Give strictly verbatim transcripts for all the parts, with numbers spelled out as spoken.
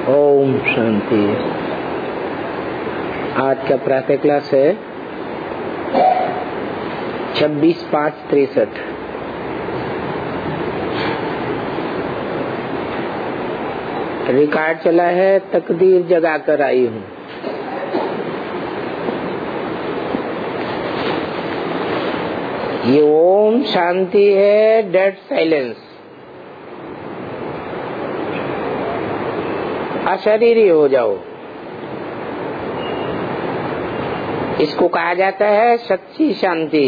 ओम शांति। आज का प्रातः क्लास है छब्बीस पाँच तिरसठ। रिकॉर्ड चला है तकदीर जगा कर आई हूँ। ये ओम शांति है, डेड साइलेंस। अशरीरी हो जाओ, इसको कहा जाता है सच्ची शांति।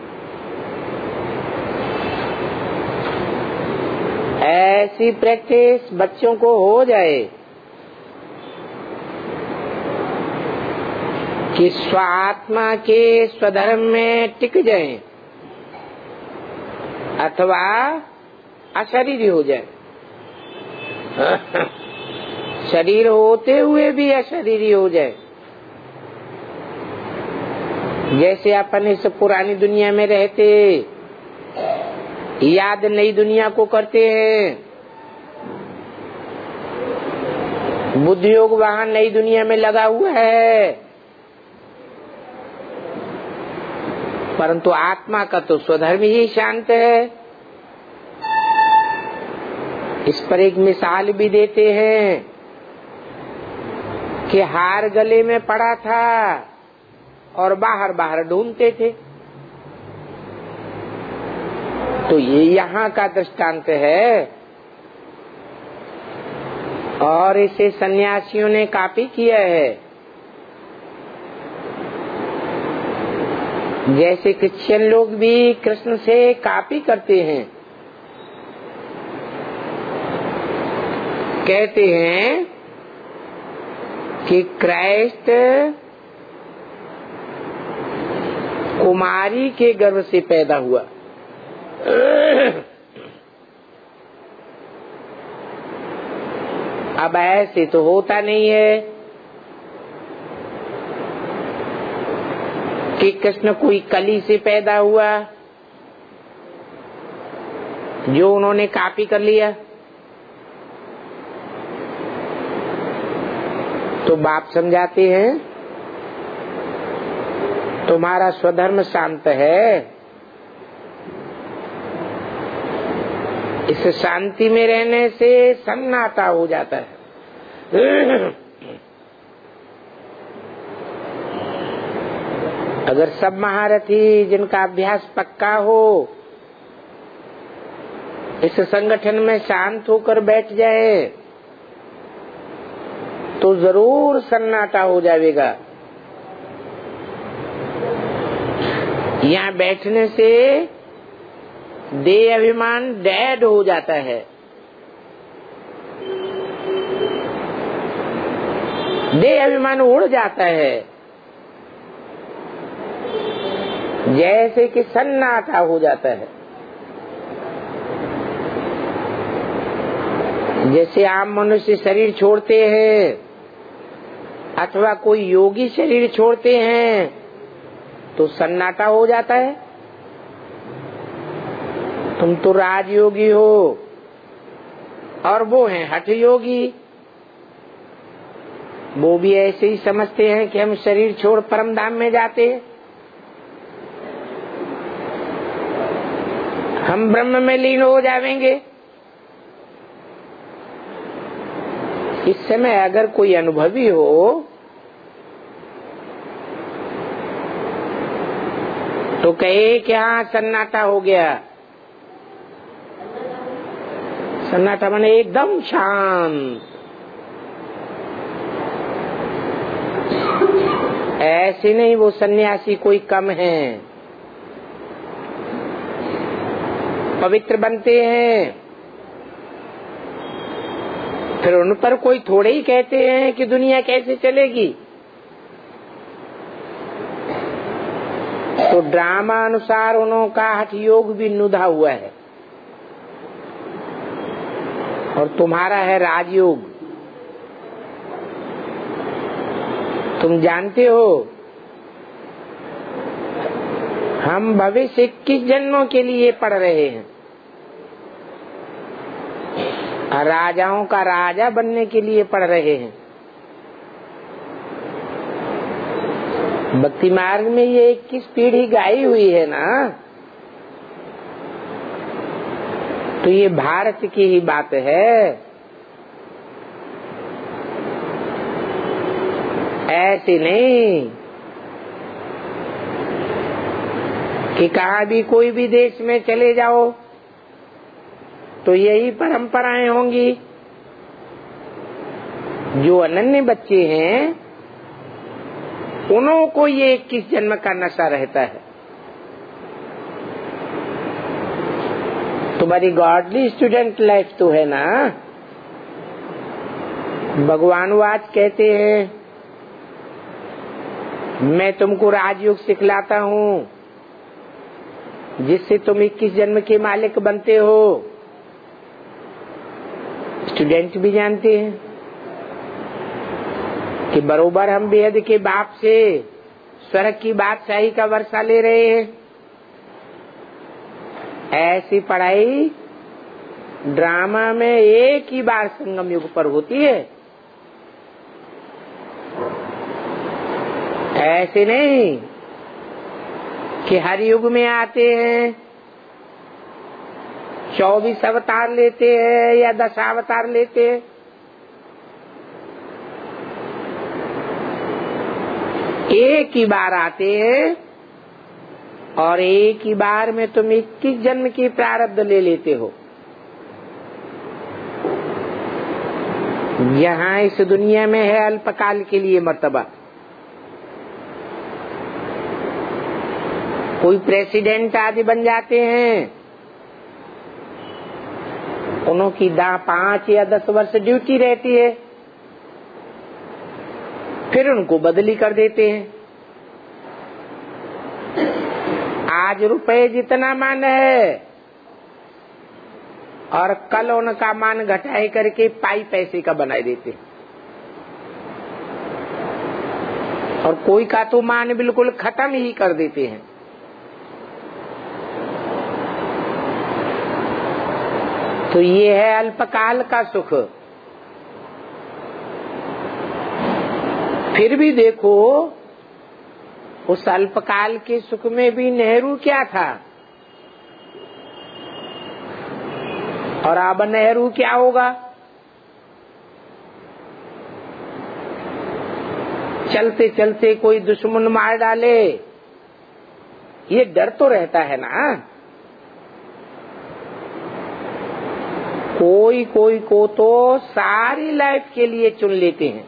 ऐसी प्रैक्टिस बच्चों को हो जाए कि स्वात्मा के स्वधर्म में टिक जाएं अथवा अशरीरी हो जाए। शरीर होते हुए भी अशरीरी हो जाए। जैसे अपन इस पुरानी दुनिया में रहते, याद नई दुनिया को करते हैं। बुद्धि योग वहाँ नई दुनिया में लगा हुआ है, परंतु आत्मा का तो स्वधर्म ही शांत है। इस पर एक मिसाल भी देते हैं कि हार गले में पड़ा था और बाहर बाहर ढूंढते थे। तो ये यहाँ का दृष्टांत है और इसे सन्यासियों ने कॉपी किया है। जैसे क्रिश्चियन लोग भी कृष्ण से कॉपी करते हैं, कहते हैं कि क्राइस्ट कुमारी के गर्भ से पैदा हुआ। अब ऐसे तो होता नहीं है कि कृष्ण कोई कली से पैदा हुआ जो उन्होंने कॉपी कर लिया। तो बाप समझाते हैं तुम्हारा स्वधर्म शांत है। इस शांति में रहने से सन्नाटा हो जाता है। अगर सब महारथी जिनका अभ्यास पक्का हो इस संगठन में शांत होकर बैठ जाए तो जरूर सन्नाटा हो जाएगा। यहाँ बैठने से देह अभिमान डेड हो जाता है। देह अभिमान उड़ जाता है, जैसे कि सन्नाटा हो जाता है। जैसे आम मनुष्य शरीर छोड़ते हैं अथवा कोई योगी शरीर छोड़ते हैं तो सन्नाटा हो जाता है। तुम तो राजयोगी हो और वो हैं हठ योगी। वो भी ऐसे ही समझते हैं कि हम शरीर छोड़ परम धाम में जाते हैं, हम ब्रह्म में लीन हो जाएंगे। इस समय अगर कोई अनुभवी हो तो कहे कि हाँ सन्नाटा हो गया। सन्नाटा माने एकदम शांत। ऐसे नहीं वो सन्यासी कोई कम है, पवित्र बनते हैं। फिर उन पर कोई थोड़े ही कहते हैं कि दुनिया कैसे चलेगी। तो ड्रामा अनुसार उनका हठ योग भी नुधा हुआ है और तुम्हारा है राजयोग। तुम जानते हो हम भविष्य इक्कीस जन्मों के लिए पढ़ रहे हैं। राजाओं का राजा बनने के लिए पढ़ रहे हैं। भक्ति मार्ग में ये इक्कीस पीढ़ी गाई हुई है ना, तो ये भारत की ही बात है। ऐसे नहीं कि कहाँ भी कोई भी देश में चले जाओ तो यही परंपराएं होंगी। जो अनन्य बच्चे हैं उन्हों को ये इक्कीस जन्म का नशा रहता है। तुम्हारी गॉडली स्टूडेंट लाइफ तो है ना। भगवान आज कहते हैं मैं तुमको राजयोग सिखलाता हूँ जिससे तुम इक्कीस जन्म के मालिक बनते हो। स्टूडेंट भी जानते हैं कि बरोबर हम बेहद के बाप से स्वर्ग की बादशाही का वर्षा ले रहे हैं। ऐसी पढ़ाई ड्रामा में एक ही बार संगम युग पर होती है। ऐसे नहीं कि हर युग में आते हैं, चौबीस अवतार लेते हैं या दस अवतार लेते हैं। एक ही बार आते हैं और एक ही बार में तुम इक्कीस जन्म की प्रारब्ध ले लेते हो। यहाँ इस दुनिया में है अल्पकाल के लिए मर्तबा। कोई प्रेसिडेंट आदि बन जाते हैं, उन्हों की दा पांच या दस वर्ष ड्यूटी रहती है, फिर उनको बदली कर देते हैं। आज रुपए जितना मान है और कल उनका मान घटाए करके पाई पैसे का बना देते हैं। और कोई का तो मान बिल्कुल खत्म ही कर देते हैं। तो ये है अल्पकाल का सुख। फिर भी देखो उस अल्पकाल के सुख में भी नेहरू क्या था और अब नेहरू क्या होगा। चलते चलते कोई दुश्मन मार डाले, ये डर तो रहता है ना। कोई कोई को तो सारी लाइफ के लिए चुन लेते हैं,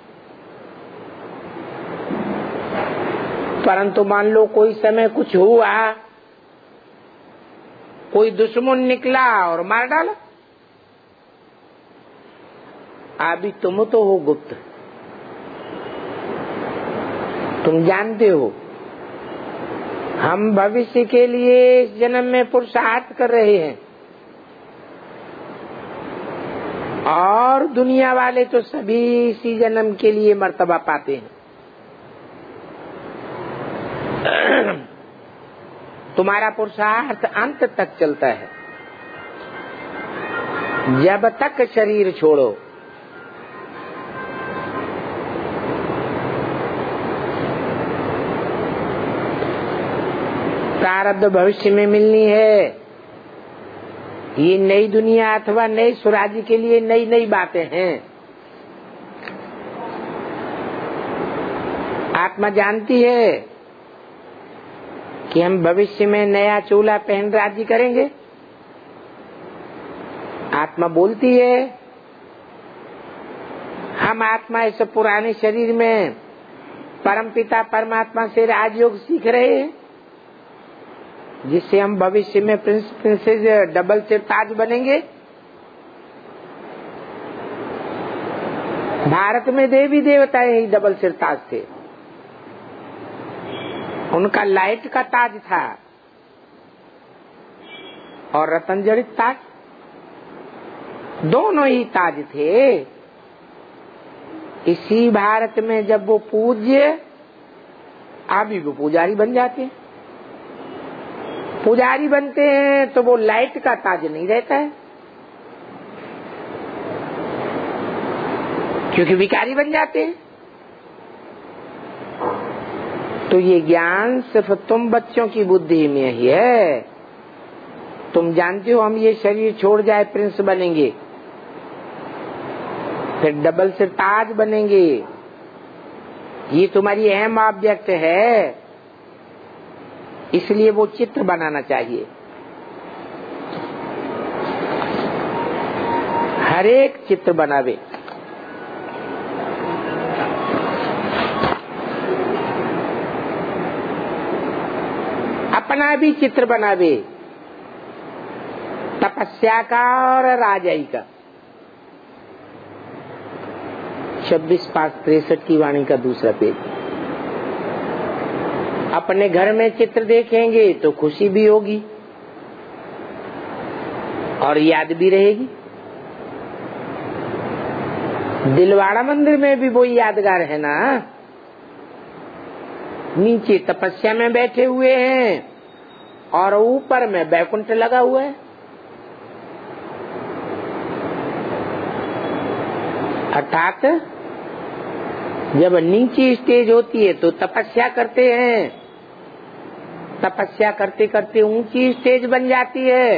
परंतु मान लो कोई समय कुछ हुआ, कोई दुश्मन निकला और मार डाला। अभी तुम तो हो गुप्त, तुम जानते हो हम भविष्य के लिए इस जन्म में पुरुषार्थ कर रहे हैं और दुनिया वाले तो सभी इसी जन्म के लिए मर्तबा पाते हैं। तुम्हारा पुरुषार्थ अंत तक चलता है, जब तक शरीर छोड़ो। प्रारब्ध भविष्य में मिलनी है। ये नई दुनिया अथवा नई स्वराज्य के लिए नई नई बातें हैं। आत्मा जानती है कि हम भविष्य में नया चोला पहन राज्य करेंगे। आत्मा बोलती है हम आत्मा इस पुराने शरीर में परमपिता परमात्मा से राजयोग सीख रहे हैं, जिससे हम भविष्य में प्रिंस प्रिंसेस डबल सिरताज बनेंगे। भारत में देवी देवता ही डबल सिरताज थे। उनका लाइट का ताज था और रतन जड़ित ताज, दोनों ही ताज थे। इसी भारत में जब वो पूज्य, अभी वो पुजारी बन जाते हैं। पुजारी बनते हैं तो वो लाइट का ताज नहीं रहता है, क्योंकि विकारी बन जाते हैं। तो ये ज्ञान सिर्फ तुम बच्चों की बुद्धि में ही है। तुम जानते हो हम ये शरीर छोड़ जाए प्रिंस बनेंगे, फिर डबल से ताज बनेंगे, ये तुम्हारी अहम ऑब्जेक्ट है, इसलिए वो चित्र बनाना चाहिए। हर एक चित्र बनावे। अपना भी चित्र बनावे, तपस्या का और राजाई का। छब्बीस पांच तिरसठ की वाणी का दूसरा पेज। अपने घर में चित्र देखेंगे तो खुशी भी होगी और याद भी रहेगी। दिलवाड़ा मंदिर में भी वो यादगार है ना। नीचे तपस्या में बैठे हुए हैं और ऊपर में बैकुंठ लगा हुआ है। अर्थात जब नीचे स्टेज होती है तो तपस्या करते हैं, तपस्या करते करते ऊंची स्टेज बन जाती है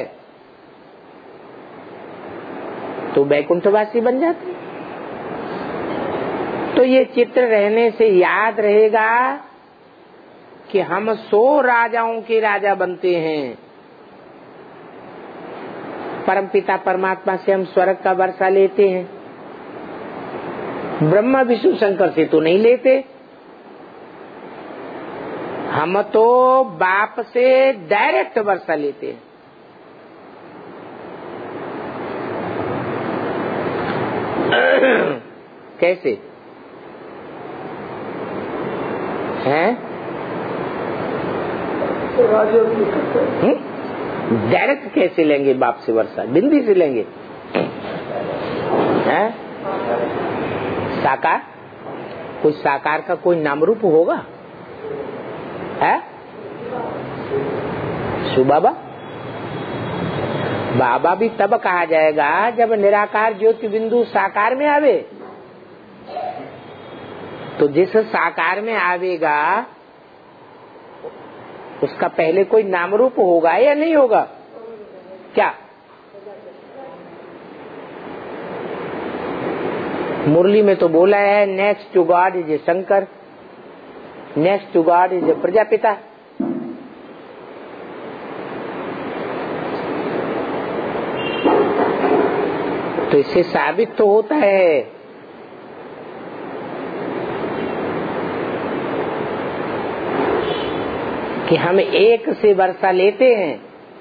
तो बैकुंठवासी बन जाते हैं। तो ये चित्र रहने से याद रहेगा कि हम सौ राजाओं के राजा बनते हैं। परमपिता परमात्मा से हम स्वर्ग का वर्षा लेते हैं, ब्रह्मा विष्णु शंकर से तो नहीं लेते। हम तो बाप से डायरेक्ट वर्षा लेते हैं। कैसे हैं? डायरेक्ट कैसे लेंगे बाप से वर्षा? बिंदी से लेंगे हैं? साकार? कोई साकार का कोई नाम रूप होगा है? शिव बाबा बाबा भी तब कहा जाएगा जब निराकार ज्योति बिंदु साकार में आवे। तो जिस साकार में आवेगा उसका पहले कोई नाम रूप होगा या नहीं होगा? क्या मुरली में तो बोला है, next to God is a Shankar, next to God is a Prajapita. तो इससे साबित तो होता है कि हम एक से वर्षा लेते हैं,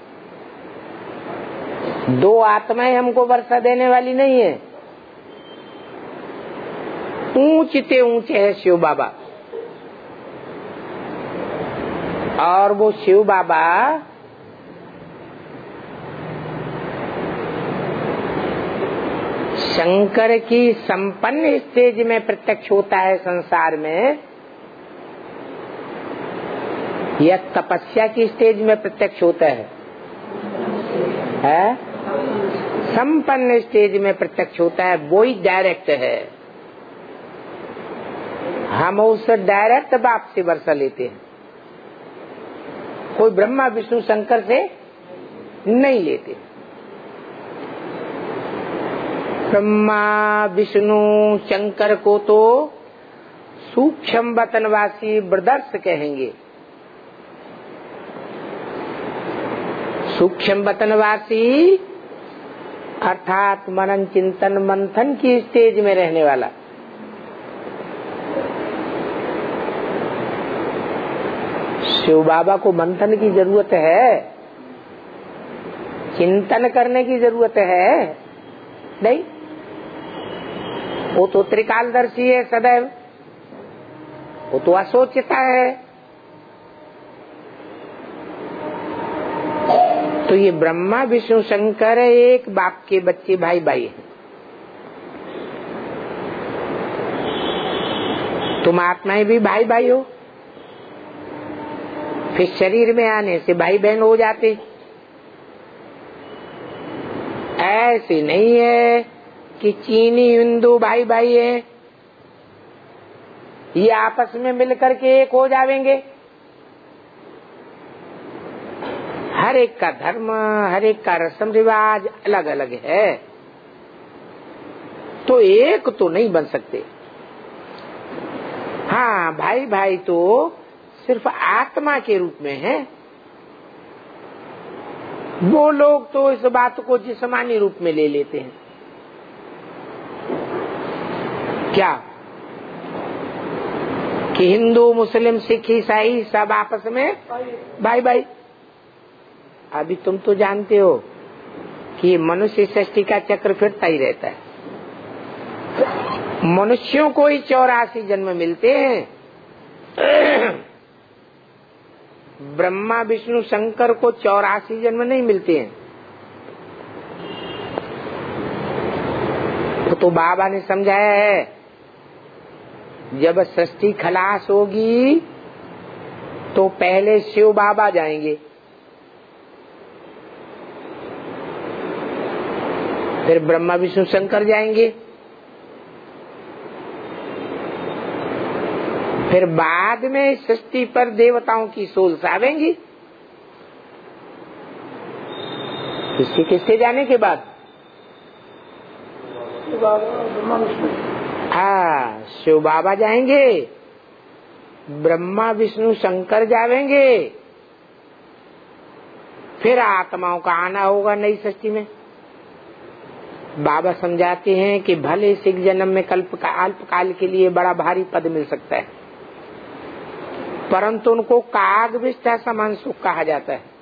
दो आत्माएं हमको वर्षा देने वाली नहीं है। ऊंचते ऊंचे है शिव बाबा, और वो शिव बाबा शंकर की संपन्न स्टेज में प्रत्यक्ष होता है संसार में, या तपस्या की स्टेज में प्रत्यक्ष होता है? है संपन्न स्टेज में प्रत्यक्ष होता है, वो ही डायरेक्ट है। हम उस डायरेक्ट बाप से वर्षा लेते हैं, कोई ब्रह्मा विष्णु शंकर से नहीं लेते। ब्रह्मा विष्णु शंकर को तो सूक्ष्म वतनवासी ब्रदर्स कहेंगे। सूक्ष्म वतनवासी अर्थात मनन चिंतन मंथन की स्टेज में रहने वाला। शिव बाबा को मंथन की जरूरत है, चिंतन करने की जरूरत है नहीं। वो तो त्रिकालदर्शी है सदैव, वो तो असोचता है। तो ये ब्रह्मा विष्णु शंकर एक बाप के बच्चे भाई भाई हैं। तुम आत्माएं भी भाई भाई हो, फिर शरीर में आने से भाई बहन हो जाते। ऐसे नहीं है कि चीनी हिंदू भाई भाई है, ये आपस में मिलकर के एक हो जाएंगे। हर एक का धर्म, हर एक का रस्म रिवाज अलग अलग है, तो एक तो नहीं बन सकते। हाँ, भाई भाई तो सिर्फ आत्मा के रूप में है। वो लोग तो इस बात को जिस्मानी रूप में ले लेते हैं। क्या कि हिंदू मुस्लिम सिख ईसाई सब आपस में भाई भाई। अभी तुम तो जानते हो कि मनुष्य सृष्टि का चक्र फिरता ही रहता है। मनुष्यों को ही चौरासी जन्म मिलते हैं, ब्रह्मा विष्णु शंकर को चौरासी जन्म नहीं मिलते हैं। तो, तो बाबा ने समझाया है, जब सृष्टि खलास होगी तो पहले शिव बाबा जाएंगे, फिर ब्रह्मा विष्णु शंकर जाएंगे, फिर बाद में सृष्टि पर देवताओं की सोल्स आवेंगी। किसके किसके जाने के बाद? हाँ, शिव बाबा जाएंगे, ब्रह्मा विष्णु शंकर जावेंगे, फिर आत्माओं का आना होगा नई सृष्टि में। बाबा समझाते हैं कि भले सिख जन्म में कल्प का अल्पकाल के लिए बड़ा भारी पद मिल सकता है, परंतु उनको कागविष्ठा समान सुख कहा जाता है,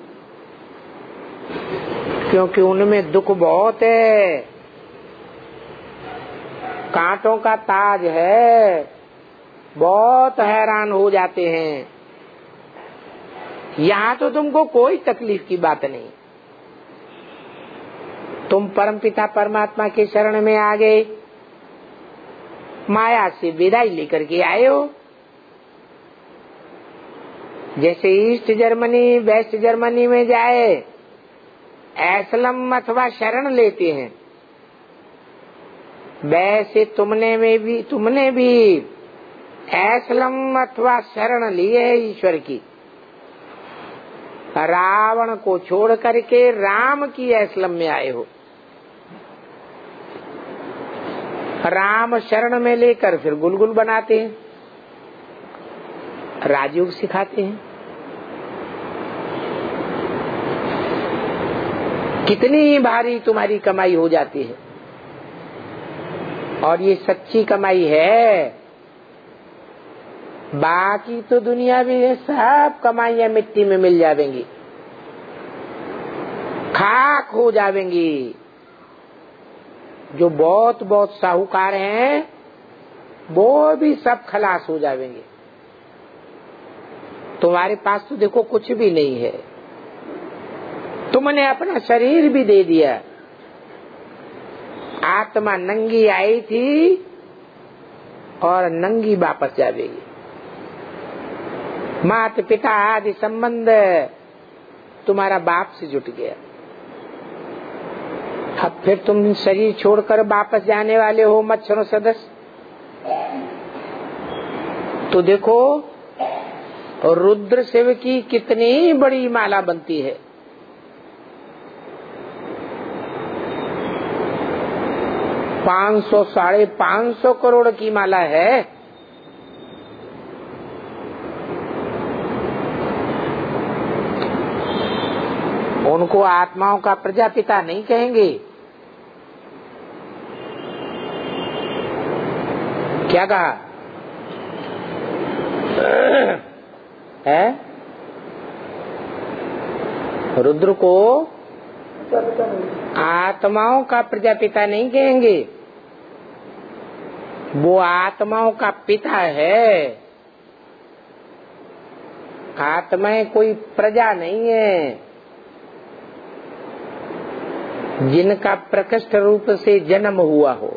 क्योंकि उनमें दुख बहुत है, कांटों का ताज है, बहुत हैरान हो जाते हैं। यहाँ तो तुमको कोई तकलीफ की बात नहीं, तुम परमपिता परमात्मा के शरण में आ गए, माया से विदाई लेकर के आए हो। जैसे ईस्ट जर्मनी वेस्ट जर्मनी में जाए एस्लम अथवा शरण लेते हैं, वैसे तुमने में भी तुमने भी एस्लम अथवा शरण ली है ईश्वर की। रावण को छोड़ करके राम की एस्लम में आए हो। राम शरण में लेकर फिर गुलगुल बनाते हैं, राजयोग सिखाते हैं। कितनी भारी तुम्हारी कमाई हो जाती है, और ये सच्ची कमाई है। बाकी तो दुनिया भी सब कमाइयां मिट्टी में मिल जाएंगी, खाक हो जाएंगी। जो बहुत बहुत साहूकार हैं वो भी सब खलास हो जाएंगे। तुम्हारे पास तो देखो कुछ भी नहीं है, तुमने अपना शरीर भी दे दिया। आत्मा नंगी आई थी और नंगी वापस जाएगी। माता पिता आदि संबंध तुम्हारा बाप से जुट गया, अब फिर तुम शरीर छोड़कर वापस जाने वाले हो मच्छरों सदस्य। तो देखो रुद्र शिव की कितनी बड़ी माला बनती है। पाँच सौ साढ़े पाँच सौ करोड़ की माला है। उनको आत्माओं का प्रजापिता नहीं कहेंगे। क्या कहा है? रुद्र को आत्माओं का प्रजापिता नहीं कहेंगे, वो आत्माओं का पिता है। आत्माएं कोई प्रजा नहीं है जिनका प्रकृष्ट रूप से जन्म हुआ हो।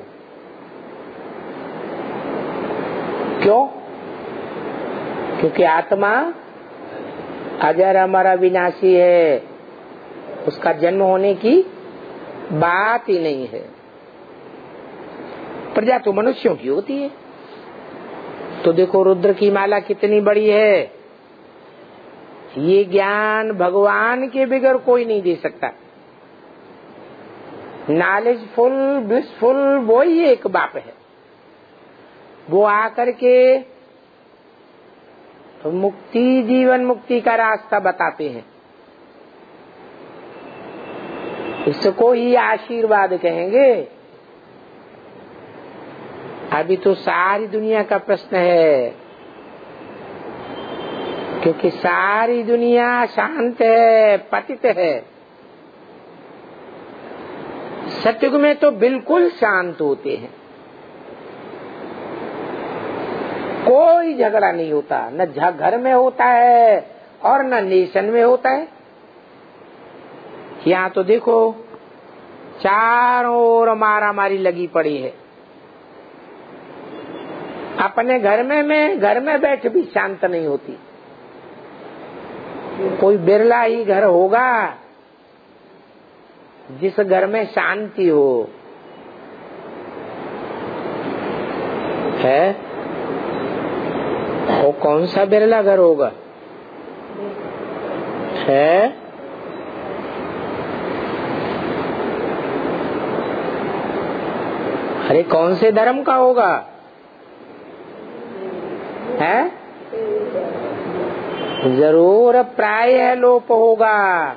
क्यों? क्योंकि आत्मा अजर अमर अविनाशी है, उसका जन्म होने की बात ही नहीं है। प्रजा तो मनुष्यों की होती है। तो देखो रुद्र की माला कितनी बड़ी है। ये ज्ञान भगवान के बगैर कोई नहीं दे सकता। नॉलेजफुल ब्लिसफुल वो ही एक बाप है। वो आकर के मुक्ति, जीवन मुक्ति का रास्ता बताते हैं। इसको ही आशीर्वाद कहेंगे। अभी तो सारी दुनिया का प्रश्न है, क्योंकि सारी दुनिया शांत है, पतित है। सतयुग में तो बिल्कुल शांत होते हैं, कोई झगड़ा नहीं होता, न घर में होता है और न नेशन में होता है। यहाँ तो देखो चारों ओर मारा मारी लगी पड़ी है। अपने घर में में घर में बैठ भी शांत नहीं होती। कोई बिरला ही घर होगा जिस घर में शांति हो, है वो कौन सा बिरला घर होगा? है अरे कौन से धर्म का होगा? है जरूर प्राय लोप होगा।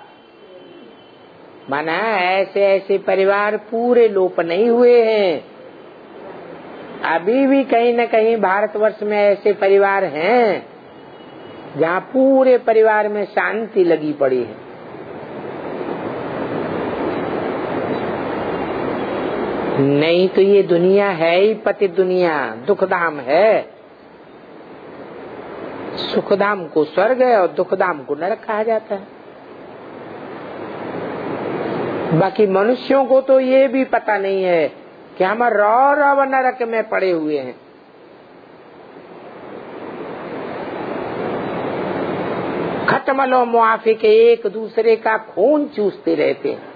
माना ऐसे ऐसे परिवार पूरे लोप नहीं हुए हैं। अभी भी कहीं न कहीं भारतवर्ष में ऐसे परिवार हैं जहाँ पूरे परिवार में शांति लगी पड़ी है। नहीं तो ये दुनिया है ही पतित दुनिया, दुखधाम है। सुखधाम को स्वर्ग है और दुखधाम को नरक कहा जाता है। बाकी मनुष्यों को तो ये भी पता नहीं है कि हम रौ रव नरक में पड़े हुए हैं। खटमलो मुआफी के एक दूसरे का खून चूसते रहते हैं।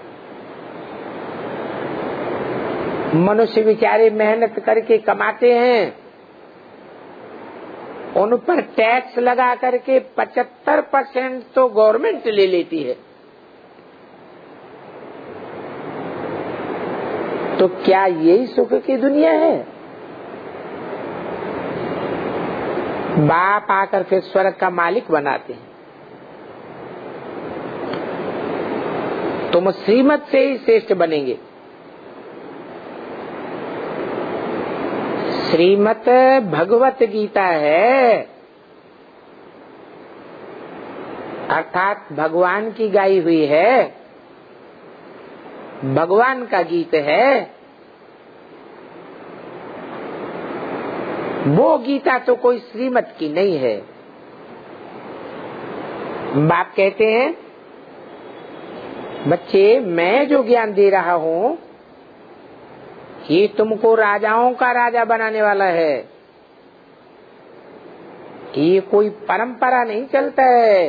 मनुष्य बेचारे मेहनत करके कमाते हैं, उन पर टैक्स लगा करके पचहत्तर परसेंट तो गवर्नमेंट ले लेती है। तो क्या यही सुख की दुनिया है? बाप आकर फिर स्वर्ग का मालिक बनाते हैं। तुम श्रीमत से ही श्रेष्ठ बनेंगे। श्रीमत भगवत गीता है, अर्थात भगवान की गाई हुई है, भगवान का गीत है। वो गीता तो कोई श्रीमत की नहीं है। बाप कहते हैं बच्चे मैं जो ज्ञान दे रहा हूँ ये तुमको राजाओं का राजा बनाने वाला है। ये कोई परंपरा नहीं चलता है।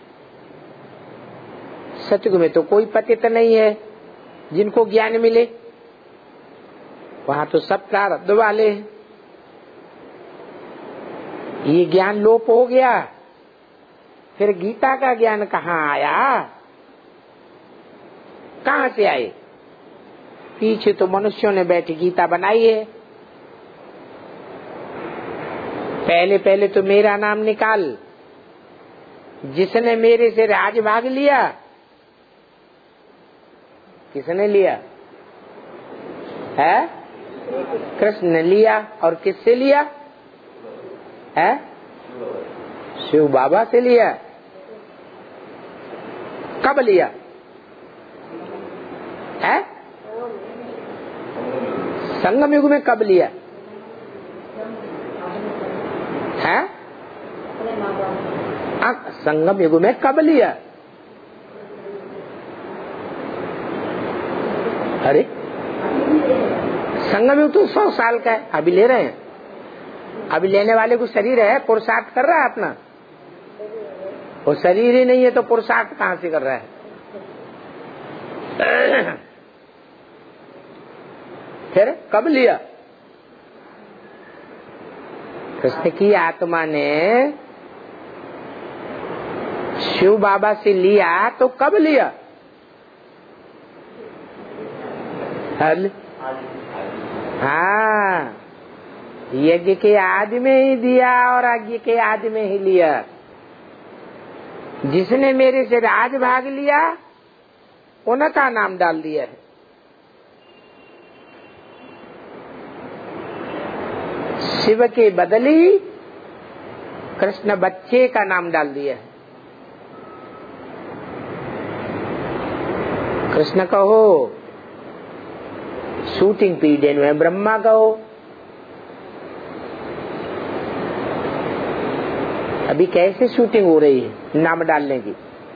सतयुग में तो कोई पतित नहीं है जिनको ज्ञान मिले, वहाँ तो सब प्रारब्ध वाले हैं। ये ज्ञान लोप हो गया, फिर गीता का ज्ञान कहाँ आया? कहाँ से आए? पीछे तो मनुष्यों ने बैठी गीता बनाई है। पहले पहले तो मेरा नाम निकाल। जिसने मेरे से राज भाग लिया, किसने लिया है? कृष्ण ने लिया। और किससे लिया है? शिव बाबा से लिया। कब लिया है? संगम युग में कब लिया है? संगम युग में कब लिया? अरे संगम युग तो सौ साल का है, अभी ले रहे हैं। अभी लेने वाले को शरीर है, पुरुषार्थ कर रहा है अपना। वो शरीर ही नहीं है तो पुरुषार्थ कहाँ से कर रहा है? फिर कब लिया? कृष्ण की आत्मा ने शिव बाबा से लिया तो कब लिया? हल हाँ, यज्ञ के आदि में ही दिया और यज्ञ के आदि में ही लिया। जिसने मेरे से राज भाग लिया उनका नाम डाल दिया है। शिव के बदली कृष्ण बच्चे का नाम डाल दिया है। कृष्ण कहो, शूटिंग पीरियड में ब्रह्मा कहो। अभी कैसे शूटिंग हो रही है नाम डालने की?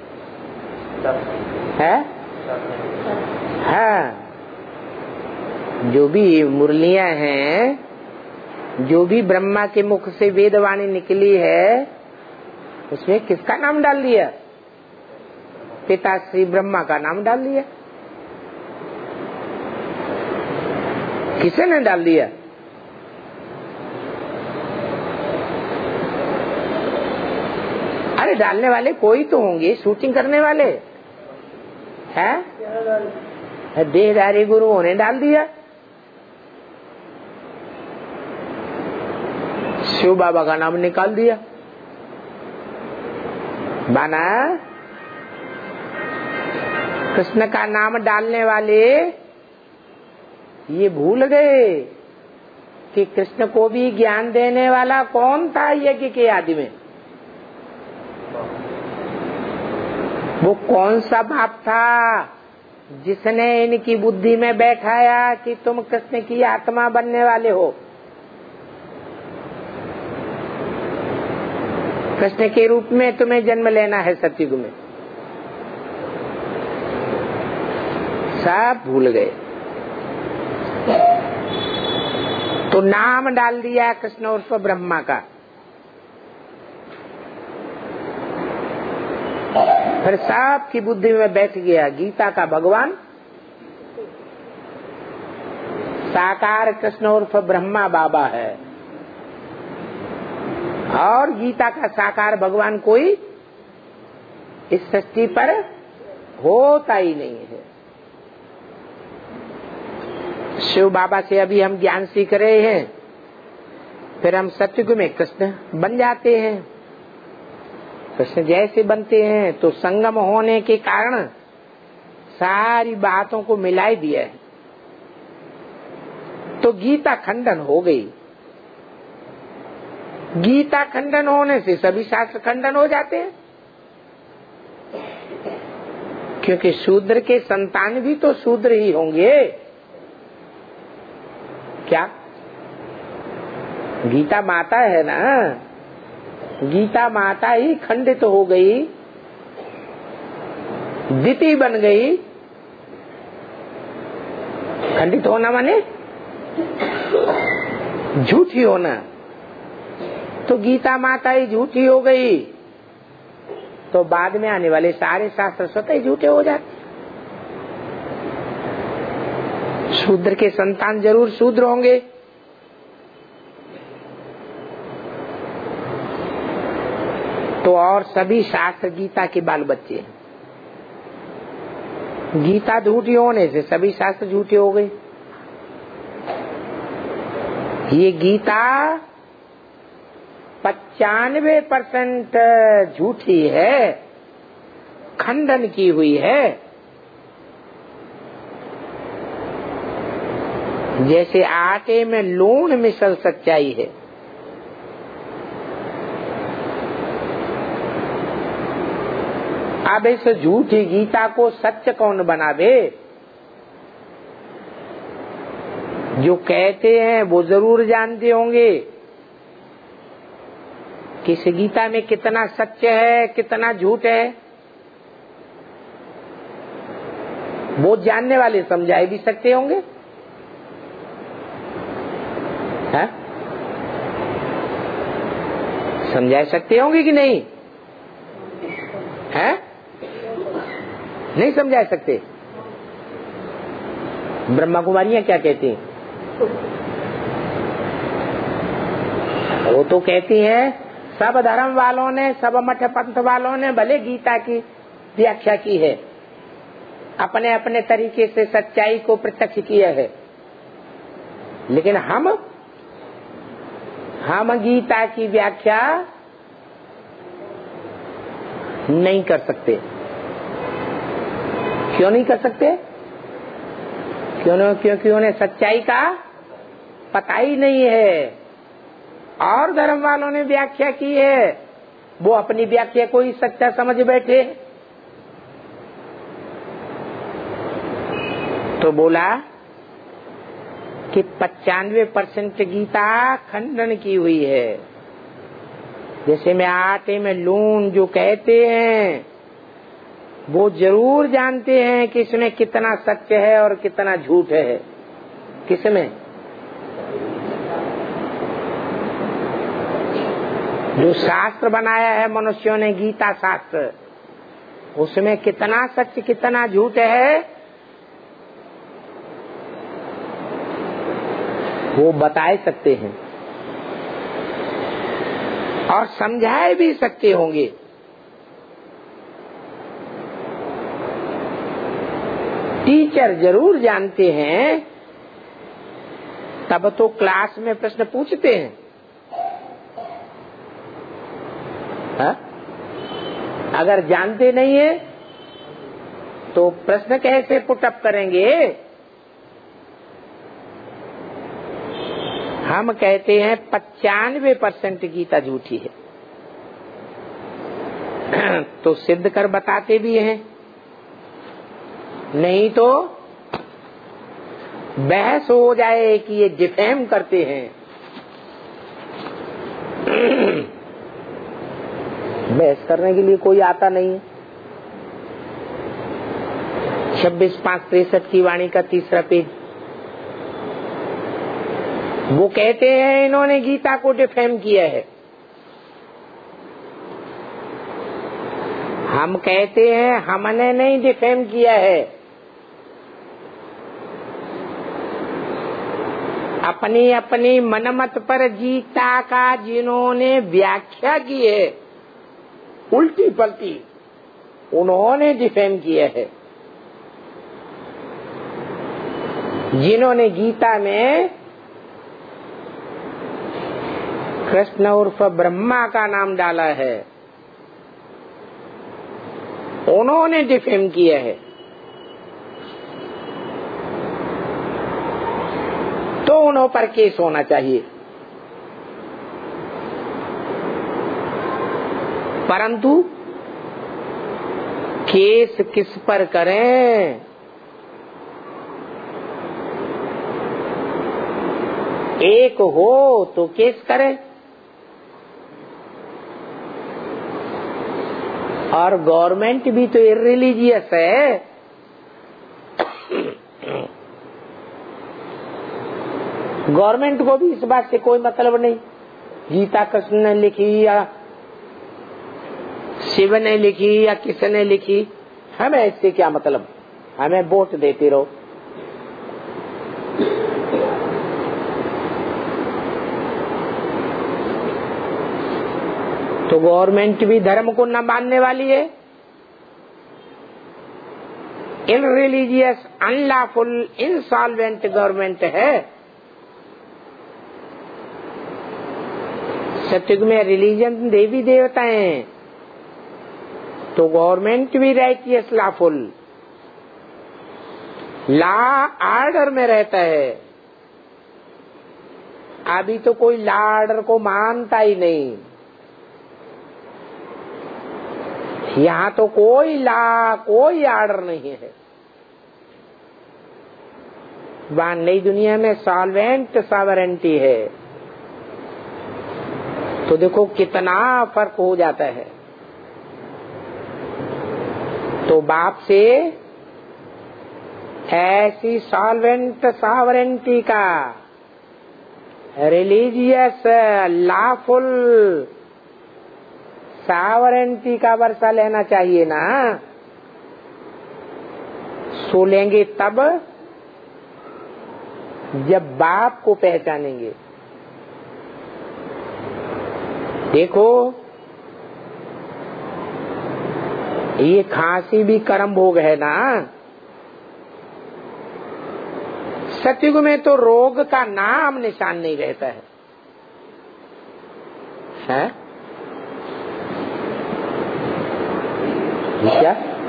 है हाँ, जो भी मुरलियां हैं, जो भी ब्रह्मा के मुख से वेदवाणी निकली है, उसमें किसका नाम डाल दिया? पिता श्री ब्रह्मा का नाम डाल दिया। किसने डाल दिया? अरे डालने वाले कोई तो होंगे, शूटिंग करने वाले हैं। देहधारी गुरुओं ने डाल दिया। शिव बाबा का नाम निकाल दिया। बना कृष्ण का नाम डालने वाले ये भूल गए कि कृष्ण को भी ज्ञान देने वाला कौन था यज्ञ के आदि में? वो कौन सा बाप था जिसने इनकी बुद्धि में बैठाया कि तुम कृष्ण की आत्मा बनने वाले हो? कृष्ण के रूप में तुम्हें जन्म लेना है सतयुग में। सब भूल गए तो नाम डाल दिया कृष्ण उर्फ ब्रह्मा का। फिर सबकी बुद्धि में बैठ गया गीता का भगवान साकार कृष्ण उर्फ ब्रह्मा बाबा है, और गीता का साकार भगवान कोई इस सृष्टि पर होता ही नहीं है। शिव बाबा से अभी हम ज्ञान सीख रहे हैं, फिर हम सतयुग में कृष्ण बन जाते हैं। कृष्ण जैसे बनते हैं तो संगम होने के कारण सारी बातों को मिलाई दिया है, तो गीता खंडन हो गई। गीता खंडन होने से सभी शास्त्र खंडन हो जाते हैं, क्योंकि शूद्र के संतान भी तो शूद्र ही होंगे। क्या गीता माता है ना? गीता माता ही खंडित हो गई, दिति बन गई। खंडित होना माने झूठी होना, तो गीता माता ही झूठी हो गई तो बाद में आने वाले सारे शास्त्र स्वतः ही झूठे हो जाते। शूद्र के संतान जरूर शूद्र होंगे, तो और सभी शास्त्र गीता के बाल बच्चे। गीता झूठी होने से सभी शास्त्र झूठे हो गए। ये गीता पचानवे परसेंट झूठी है, खंडन की हुई है। जैसे आटे में लूण मिसल सच्चाई है। अब इस झूठी गीता को सच कौन बनावे? जो कहते हैं वो जरूर जानते होंगे कि इस गीता में कितना सत्य है, कितना झूठ है। वो जानने वाले समझाए भी सकते होंगे, है? समझा सकते होंगे कि नहीं? है? नहीं समझा सकते। ब्रह्मा कुमारियां क्या कहती हैं? वो तो कहती है सब धर्म वालों ने, सब मठ पंथ वालों ने भले गीता की व्याख्या की है, अपने अपने तरीके से सच्चाई को प्रत्यक्ष किया है, लेकिन हम हम गीता की व्याख्या नहीं कर सकते। क्यों नहीं कर सकते? क्यों? क्योंकि उन्हें सच्चाई का पता ही नहीं है। और धर्म वालों ने व्याख्या की है, वो अपनी व्याख्या को ही सच्चा समझ बैठे। तो बोला कि पचानवे परसेंट गीता खंडन की हुई है। जैसे में आटे में लून जो कहते हैं, वो जरूर जानते हैं कि इसमें कितना सत्य है और कितना झूठ है। किसमें? जो शास्त्र बनाया है मनुष्यों ने, गीता शास्त्र, उसमें कितना सत्य कितना झूठ है वो बताए सकते हैं और समझाए भी सकते होंगे। टीचर जरूर जानते हैं, तब तो क्लास में प्रश्न पूछते हैं। हा? अगर जानते नहीं है तो प्रश्न कैसे पुटअप करेंगे? हम कहते हैं पचानवे परसेंट गीता झूठी है, तो सिद्ध कर बताते भी हैं, नहीं तो बहस हो जाए कि ये डिफेम करते हैं। बहस करने के लिए कोई आता नहीं है। छब्बीस पांच तिरसठ की वाणी का तीसरा पेज, वो कहते हैं इन्होंने गीता को डिफेम किया है। हम कहते हैं हमने नहीं डिफेम किया है, अपनी अपनी मनमत पर गीता का जिन्होंने व्याख्या की है उल्टी पलटी, उन्होंने डिफेम किया है। जिन्होंने गीता में कृष्ण उर्फ ब्रह्मा का नाम डाला है, उन्होंने डिफेम किया है। तो उन्हों पर केस होना चाहिए। परंतु केस किस पर करें? एक हो तो केस करें, और गवर्नमेंट भी तो इररिलीजियस है। गवर्नमेंट को भी इस बात से कोई मतलब नहीं गीता कृष्ण ने लिखी या शिव ने लिखी या किसने लिखी, हमें इससे क्या मतलब, हमें वोट देते रहो। तो गवर्नमेंट भी धर्म को न मानने वाली है, इनरिलीजियस अनलॉफुल इंसॉल्वेंट गवर्नमेंट है। सत्युग में रिलीजन देवी देवता हैं, तो गवर्नमेंट भी राइटियस लॉफुल लॉ ऑर्डर में रहता है। अभी तो कोई लॉ ऑर्डर को मानता ही नहीं। यहाँ तो कोई लॉ कोई ऑर्डर नहीं है। वहाँ नई दुनिया में सॉल्वेंट सॉवरेंटी है। तो देखो कितना फर्क हो जाता है। तो बाप से ऐसी सॉल्वेंट सॉवरेंटी का, रिलीजियस लॉफुल सॉवरेंटी का वर्षा लेना चाहिए ना। सो लेंगे तब जब बाप को पहचानेंगे। देखो ये खांसी भी कर्म भोग है ना। सतयुग में तो रोग का नाम निशान नहीं रहता है, है? क्या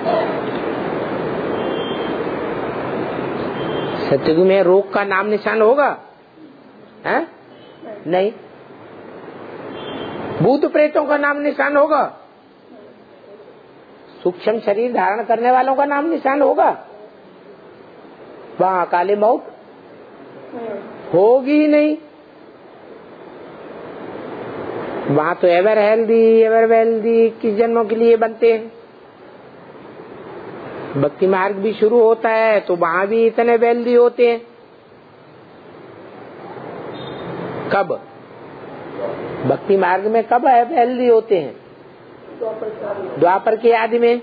सतयुग में रोग का नाम निशान होगा? है? नहीं। भूत प्रेतों का नाम निशान होगा? सूक्ष्म शरीर धारण करने वालों का नाम निशान होगा? वहाँ काले मौत होगी ही नहीं। वहाँ तो एवर हेल्दी एवर वेल्दी किस जन्मों के लिए बनते हैं। भक्ति मार्ग भी शुरू होता है तो वहाँ भी इतने वेल्दी होते हैं। कब भक्ति मार्ग में कब है वेल्दी होते हैं? द्वापर के आदि में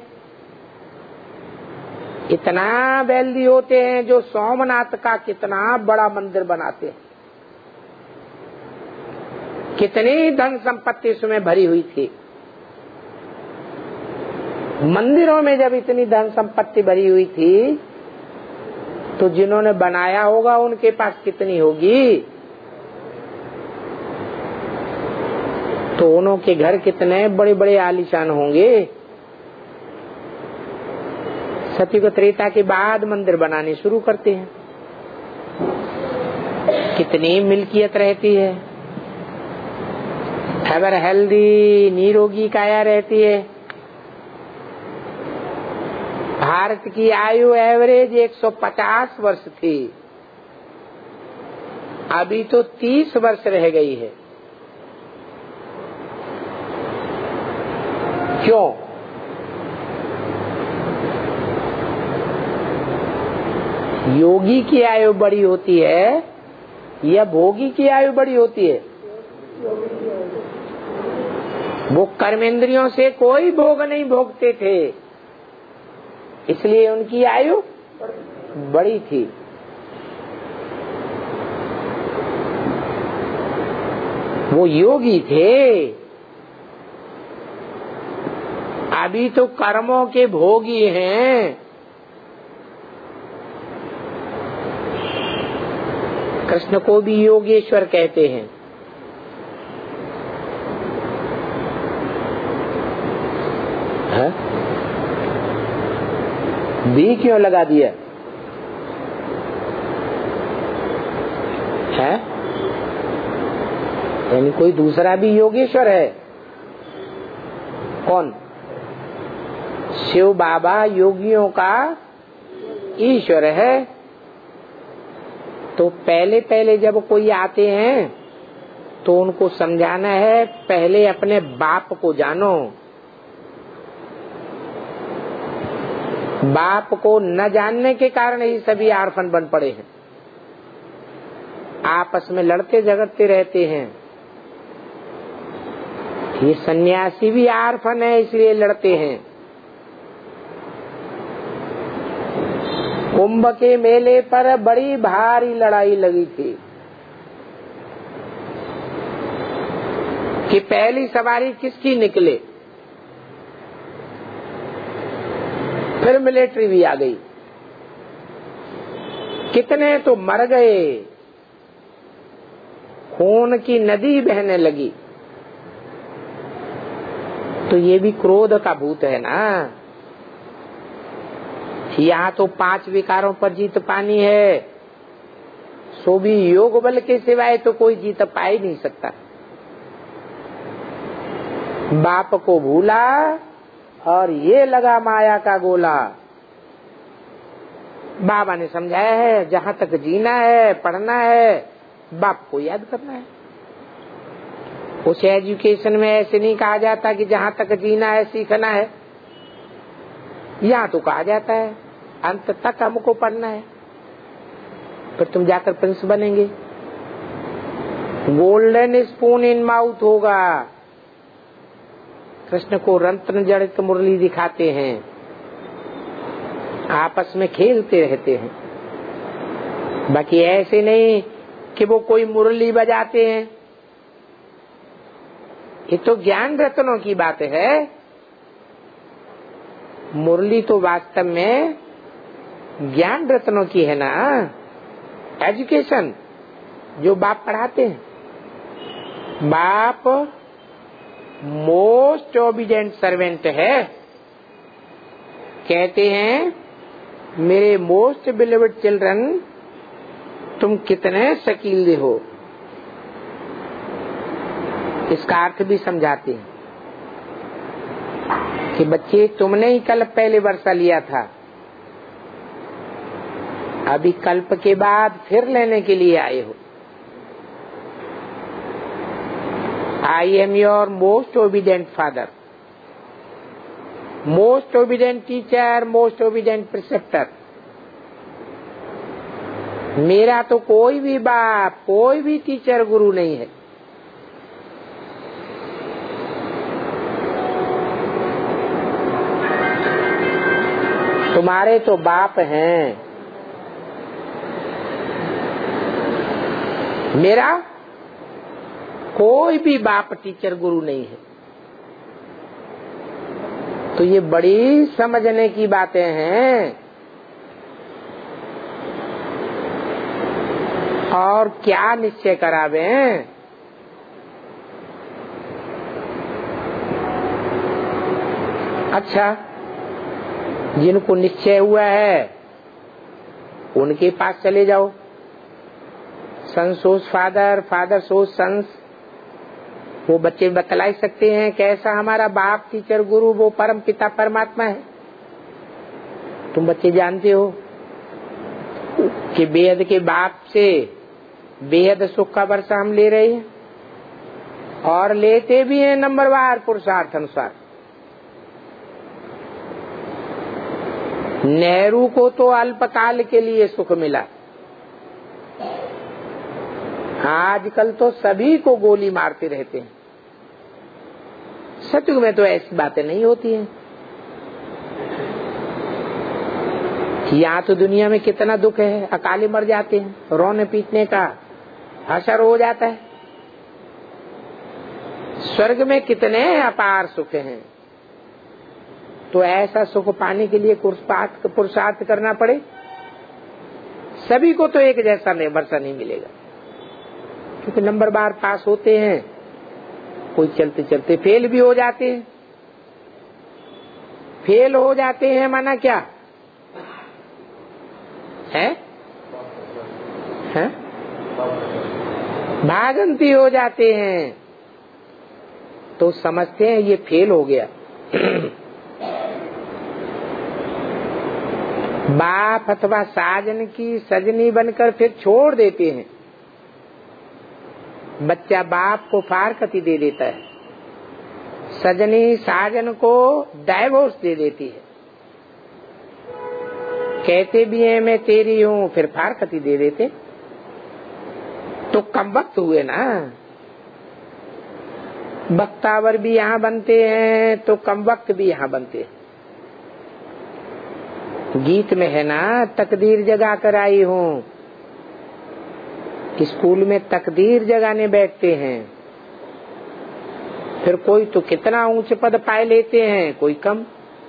इतना वेल्दी होते हैं जो सोमनाथ का कितना बड़ा मंदिर बनाते हैं। कितनी धन संपत्ति उसमें भरी हुई थी। मंदिरों में जब इतनी धन संपत्ति भरी हुई थी तो जिन्होंने बनाया होगा उनके पास कितनी होगी। तो उन्हों के घर कितने बड़े बड़े आलीशान होंगे। सतयुग त्रेता के बाद मंदिर बनाने शुरू करते हैं। कितनी मिल्कियत रहती है, एवर हेल्दी निरोगी काया रहती है। भारत की आयु एवरेज एक सौ पचास वर्ष थी, अभी तो तीस वर्ष रह गई है। क्यों? योगी की आयु बड़ी होती है या भोगी की आयु बड़ी होती है? वो कर्मेंद्रियों से कोई भोग नहीं भोगते थे, इसलिए उनकी आयु बड़ी थी। वो योगी थे। अभी तो कर्मों के भोगी हैं। कृष्ण को भी योगेश्वर कहते हैं। है? भी क्यों लगा दिया है? यानी कोई दूसरा भी योगेश्वर है? कौन? शिव बाबा योगियों का ईश्वर है। तो पहले पहले जब कोई आते हैं तो उनको समझाना है पहले अपने बाप को जानो। बाप को न जानने के कारण ही सभी आर्फन बन पड़े हैं, आपस में लड़ते झगड़ते रहते हैं। ये सन्यासी भी आर्फन है इसलिए लड़ते हैं। कुंभ के मेले पर बड़ी भारी लड़ाई लगी थी कि पहली सवारी किसकी निकले। फिर मिलिट्री भी आ गई, कितने तो मर गए, खून की नदी बहने लगी। तो ये भी क्रोध का भूत है ना। यहाँ तो पांच विकारों पर जीत पानी है, सो भी योग बल के सिवाय तो कोई जीत पा ही नहीं सकता। बाप को भूला और ये लगा माया का गोला। बाबा ने समझाया है जहाँ तक जीना है पढ़ना है बाप को याद करना है। उस एजुकेशन में ऐसे नहीं कहा जाता कि जहाँ तक जीना है सीखना है। यहाँ तो कहा जाता है अंत तक हमको पढ़ना है, फिर तुम जाकर प्रिंस बनेंगे। गोल्डन स्पून इन माउथ होगा। कृष्ण को रत्न जड़ित मुरली दिखाते हैं, आपस में खेलते रहते हैं। बाकी ऐसे नहीं कि वो कोई मुरली बजाते हैं ये तो ज्ञान रत्नों की बात है। मुरली तो वास्तव में ज्ञान रत्नों की है ना, एजुकेशन जो बाप पढ़ाते हैं। बाप मोस्ट ओबीडिएंट सर्वेंट है। कहते हैं मेरे मोस्ट बिलीव्ड चिल्ड्रन, तुम कितने शकील हो। इसका अर्थ भी समझाते हैं कि बच्चे तुमने ही कल पहले वर्षा लिया था, अभी कल्प के बाद फिर लेने के लिए आए हो। I am your most obedient father, most obedient teacher, most obedient preceptor. मेरा तो कोई भी बाप, कोई भी टीचर, गुरु नहीं है। तुम्हारे तो बाप हैं, मेरा कोई भी बाप टीचर गुरु नहीं है। तो ये बड़ी समझने की बातें हैं। और क्या निश्चय करावे? अच्छा, जिनको निश्चय हुआ है उनके पास चले जाओ। Son shows father, father shows sons. वो बच्चे बतला सकते हैं कैसा हमारा बाप टीचर गुरु वो परम पिता परमात्मा है। तुम बच्चे जानते हो कि बेहद के बाप से बेहद सुख का वर्षा हम ले रहे हैं, और लेते भी हैं नंबरवार पुरुषार्थ अनुसार। नेहरू को तो अल्पकाल के लिए सुख मिला, आजकल तो सभी को गोली मारते रहते हैं। सतयुग में तो ऐसी बातें नहीं होती हैं। यहाँ तो दुनिया में कितना दुख है, अकाले मर जाते हैं, रोने पीटने का असर हो जाता है। स्वर्ग में कितने अपार सुख हैं। तो ऐसा सुख पाने के लिए पुरुषार्थ करना पड़े। सभी को तो एक जैसा वर्षा नहीं मिलेगा, क्योंकि नंबर बार पास होते हैं, कोई चलते चलते फेल भी हो जाते हैं। फेल हो जाते हैं माना क्या है, है? भागंती हो जाते हैं तो समझते हैं ये फेल हो गया। बाप अथवा साजन की सजनी बनकर फिर छोड़ देते हैं। बच्चा बाप को फारकती दे देता है, सजनी साजन को डाइवोर्स दे देती है। कहते भी हैं मैं तेरी हूँ, फिर फारकती दे देते। तो कम वक्त हुए ना। बख्तावर भी यहाँ बनते हैं तो कम वक्त भी यहाँ बनते हैं। गीत में है ना, तकदीर जगा कर आई हूँ। स्कूल में तकदीर जगाने बैठते हैं, फिर कोई तो कितना ऊंचे पद पाए लेते हैं, कोई कम।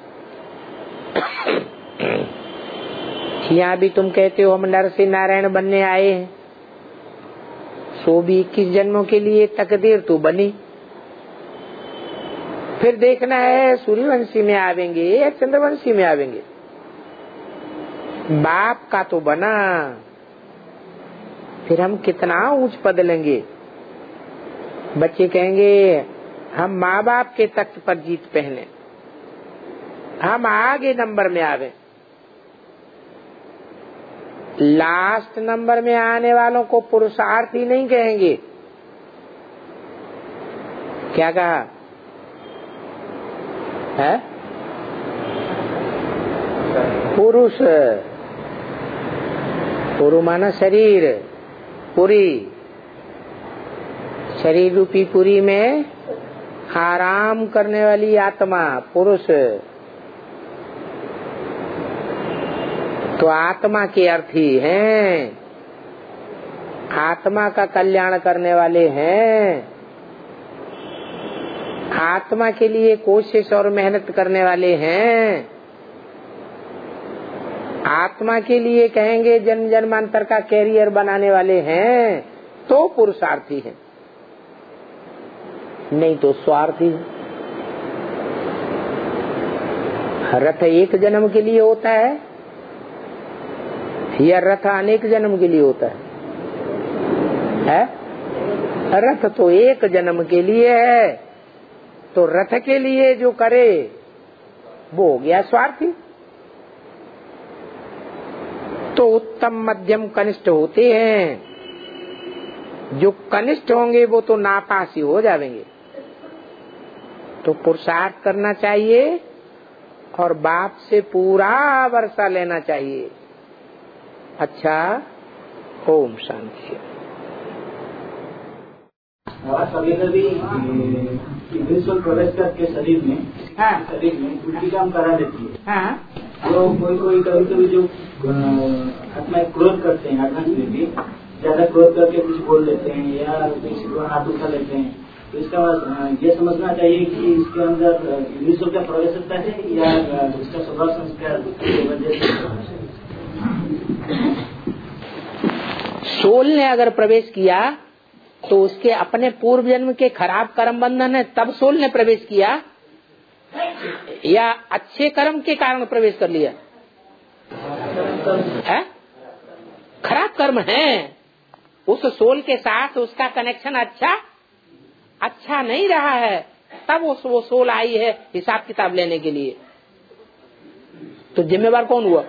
यहाँ भी तुम कहते हो हम नर से नारायण बनने आए हैं, सो भी इक्कीस जन्मों के लिए तकदीर तो बनी। फिर देखना है सूर्यवंशी में आवेंगे या चंद्रवंशी में आवेंगे। बाप का तो बना, फिर हम कितना ऊंच पद लेंगे। बच्चे कहेंगे हम माँ बाप के तख्त पर जीत पहने, हम आगे नंबर में आवे। लास्ट नंबर में आने वालों को पुरुषार्थी नहीं कहेंगे। क्या कहा है? पुरुष। पुरु माना शरीर, पुरी। शरीर रूपी पुरी में आराम करने वाली आत्मा पुरुष। तो आत्मा के अर्थी हैं, आत्मा का कल्याण करने वाले हैं। आत्मा के लिए कोशिश और मेहनत करने वाले हैं, आत्मा के लिए कहेंगे जन्म जन्मांतर का कैरियर बनाने वाले हैं, तो पुरुषार्थी है, नहीं तो स्वार्थी है। रथ एक जन्म के लिए होता है या रथ अनेक जन्म के लिए होता है? है? रथ तो एक जन्म के लिए है, तो रथ के लिए जो करे वो हो गया स्वार्थी। तो उत्तम मध्यम कनिष्ठ होते हैं, जो कनिष्ठ होंगे वो तो नापासी हो जाएंगे। तो पुरुषार्थ करना चाहिए और बाप से पूरा वर्षा लेना चाहिए। अच्छा, ओम शांति। कभी कभी विश्व प्रवेश करके शरीर में हाँ। शरीर में उल्टी काम करा देती है हाँ। तो कोई कोई कभी कभी जो आत्मा क्रोध करते हैं, आत्मा में भी ज्यादा क्रोध करके कुछ बोल लेते हैं या किसी को हाथ उठा लेते हैं, तो इसका ये समझना चाहिए कि इसके अंदर विश्व का प्रवेश होता है या उसका स्वभाव संस्कार की वजह से। सोल ने अगर प्रवेश किया तो उसके अपने पूर्व जन्म के खराब कर्म बंधन है, तब सोल ने प्रवेश किया, या अच्छे कर्म के कारण प्रवेश कर लिया है? खराब कर्म है, उस सोल के साथ उसका कनेक्शन अच्छा अच्छा नहीं रहा है, तब उस वो सोल आई है हिसाब किताब लेने के लिए। तो जिम्मेवार कौन हुआ?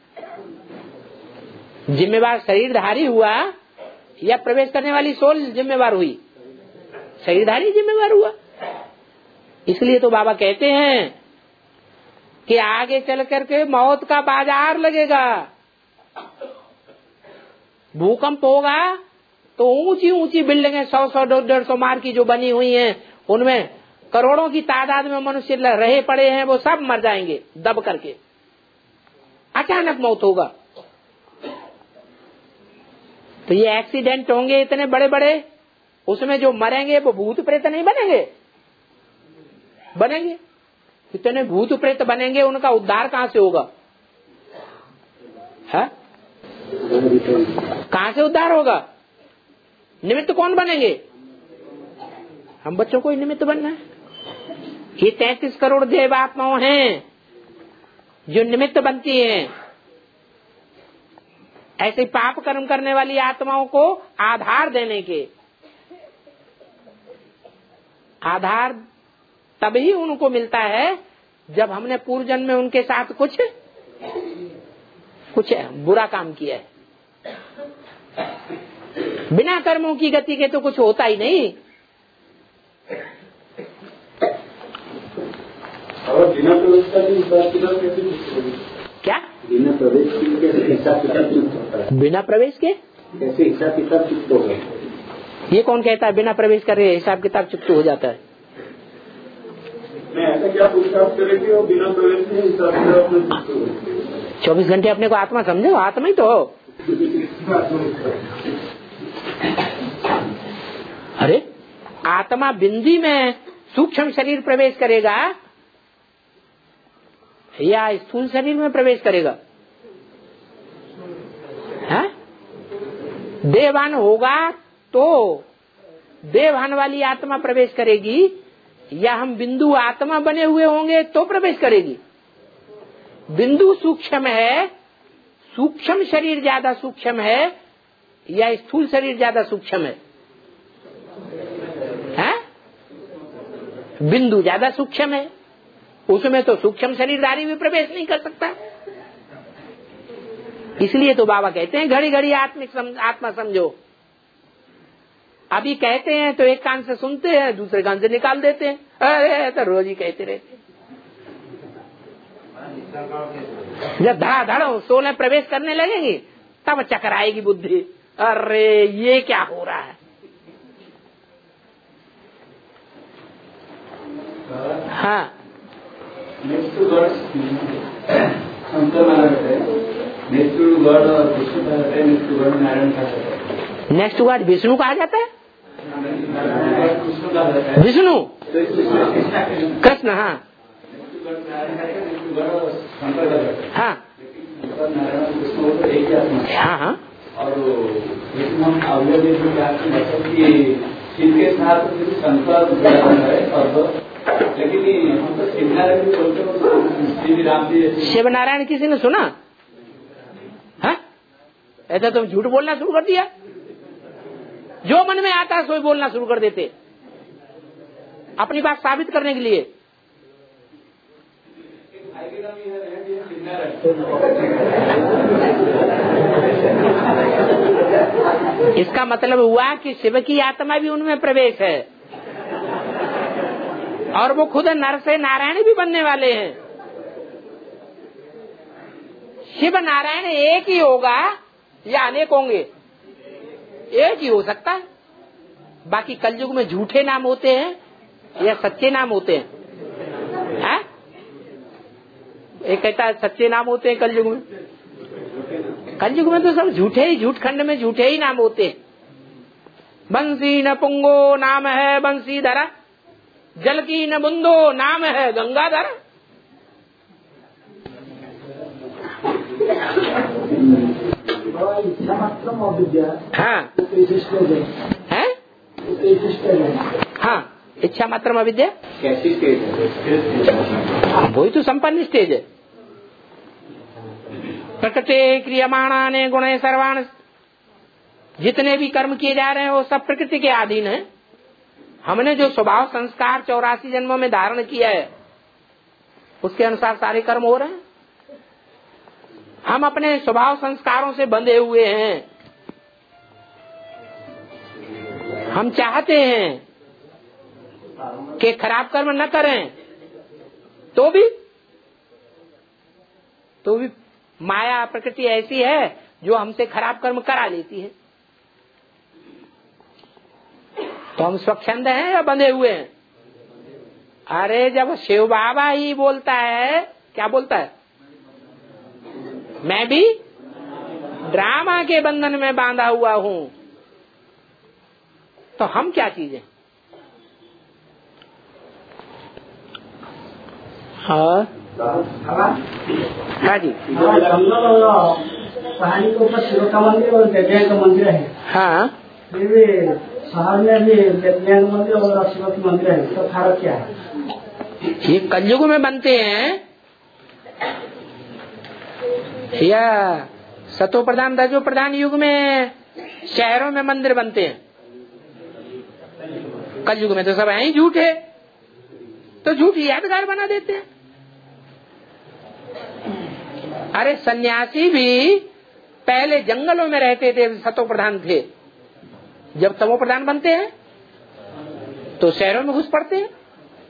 जिम्मेवार शरीरधारी हुआ या प्रवेश करने वाली सोल जिम्मेवार हुई? शरीरधारी जिम्मेवार हुआ। इसलिए तो बाबा कहते हैं कि आगे चल करके मौत का बाजार लगेगा, भूकंप होगा तो ऊंची ऊंची बिल्डिंगें सौ सौ डेढ़ सौ मार की जो बनी हुई हैं, उनमें करोड़ों की तादाद में मनुष्य रहे पड़े हैं, वो सब मर जाएंगे दब करके। अचानक मौत होगा। तो ये एक्सीडेंट होंगे इतने बड़े बड़े, उसमें जो मरेंगे वो भूत प्रेत नहीं बनेंगे? बनेंगे। इतने भूत प्रेत बनेंगे, उनका उद्धार कहाँ से होगा? है? कहाँ से उद्धार होगा? निमित्त कौन बनेंगे? हम बच्चों को ही निमित्त बनना है। ये तैंतीस करोड़ देव आत्माओं हैं जो निमित्त बनती हैं। ऐसे पाप कर्म करने वाली आत्माओं को आधार देने के, आधार तभी उनको मिलता है जब हमने पूर्व जन्म में उनके साथ कुछ कुछ बुरा काम किया है। बिना कर्मों की गति के तो कुछ होता ही नहीं। और बिना प्रवेश का भी हिसाब किताब कैसे? क्या बिना प्रवेश के हिसाब किताब चुप होता है? बिना प्रवेश के कैसे हिसाब किताब चुप हो गए? ये कौन कहता है बिना प्रवेश करे हिसाब किताब चुप हो जाता है? मैं ऐसा क्या पुरुषार्थ करेगी और बिना प्रवेश के हिसाब किताब चुप हो गए? चौबीस घंटे अपने को आत्मा समझो, आत्मा ही तो हो। अरे आत्मा बिंदी में सूक्ष्म शरीर प्रवेश करेगा या स्थूल शरीर में प्रवेश करेगा? है? देवान होगा तो देवान वाली आत्मा प्रवेश करेगी, या हम बिंदु आत्मा बने हुए होंगे तो प्रवेश करेगी? बिंदु सूक्ष्म है, सूक्ष्म शरीर ज्यादा सूक्ष्म है या स्थूल शरीर ज्यादा सूक्ष्म है? है? बिंदु ज्यादा सूक्ष्म है, उसमें तो सूक्ष्म शरीरधारी भी प्रवेश नहीं कर सकता। इसलिए तो बाबा कहते हैं घड़ी घड़ी आत्मिक सम, आत्मा समझो। अभी कहते हैं तो एक कान से सुनते हैं, दूसरे कान से निकाल देते हैं। अरे तो रोज ही कहते रहते। जब धड़ाधड़ सोलह प्रवेश करने लगेंगी तब चक्कर आएगी बुद्धि, अरे ये क्या हो रहा है। हाँ, नेक्स्ट टू गॉड संत माना जाता है, नेक्स्ट टू गॉड और विष्णु कहा जाता है, नेक्स्ट टू गॉड नारायण कहा जाता है। नेक्स्ट टू गॉड विष्णु कहा जाता है? विष्णु कहा जाता है। विष्णु कृष्ण, हाँ हाँ हाँ हाँ। और हम अवयव मतलब कि शिव के साथ संकल्प है, लेकिन हम तो शिवनारायण बोलते राम जी। शिव नारायण किसी ने सुना? हाँ, ऐसा तुम झूठ बोलना शुरू कर दिया। जो मन में आता है सोई बोलना शुरू कर देते अपनी बात साबित करने के लिए। इसका मतलब हुआ कि शिव की आत्मा भी उनमें प्रवेश है और वो खुद नर से नारायण भी बनने वाले हैं। शिव नारायण एक ही होगा या अनेक होंगे? एक ही हो सकता है। बाकी कलयुग में झूठे नाम होते हैं या सच्चे नाम होते हैं? है? एक कहता है सच्चे नाम होते हैं कलयुग में। कलयुग में तो सब झूठे ही, झूठ खंड में झूठे ही नाम होते हैं। बंसी न पुंगो नाम है बंसीधरा, जल की न बुंदो नाम है गंगाधर। हाँ है? हाँ, इच्छा मात्र अविद्या कैसी स्टेज है? वही तो संपन्न स्टेज है। प्रकृति क्रियमाणा ने गुण सर्वाण, जितने भी कर्म किए जा रहे हैं वो सब प्रकृति के अधीन है। हमने जो स्वभाव संस्कार चौरासी जन्मों में धारण किया है उसके अनुसार सारे कर्म हो रहे हैं। हम अपने स्वभाव संस्कारों से बंधे हुए हैं। हम चाहते हैं कि खराब कर्म न करें, तो भी तो भी माया प्रकृति ऐसी है जो हमसे खराब कर्म करा लेती है। तो हम स्वच्छंद हैं या बंधे हुए हैं? अरे जब शिव बाबा ही बोलता है, क्या बोलता है? मैं भी ड्रामा के बंधन में बांधा हुआ हूँ, तो हम क्या चीजें? हाँ हाँ जी, पहाड़ी के ऊपर शिव का मंदिर और गैया का मंदिर है। हाँ, फिर भी शहर में भी गैया का मंदिर और शिव का मंदिर है, तो फर्क क्या है? ये कलयुग में बनते हैं या सतो प्रधान दजो प्रधान युग में शहरों में मंदिर बनते हैं? कलयुग में तो सब है ही झूठे, तो झूठ यादगार बना देते हैं। अरे सन्यासी भी पहले जंगलों में रहते थे, सतो प्रधान थे। जब तमो प्रधान बनते हैं तो शहरों में घुस पड़ते हैं।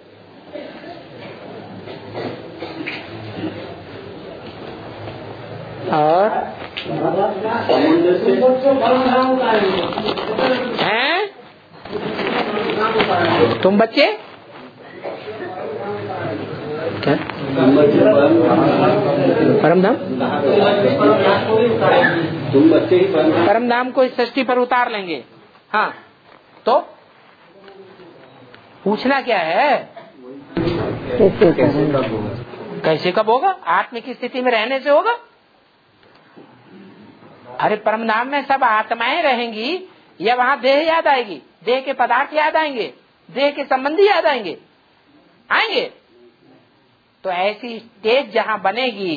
और हैं तुम बच्चे क्या? परमधाम तुम बच्चे ही परमधाम को इस सृष्टि पर उतार लेंगे। हाँ, तो पूछना क्या है? कैसे कब होगा? आत्म की स्थिति में रहने से होगा। अरे परमधाम में सब आत्माएं रहेंगी या वहाँ देह याद आएगी? देह के पदार्थ याद आएंगे? देह के संबंधी याद आएंगे? आएंगे। तो ऐसी स्टेज जहाँ बनेगी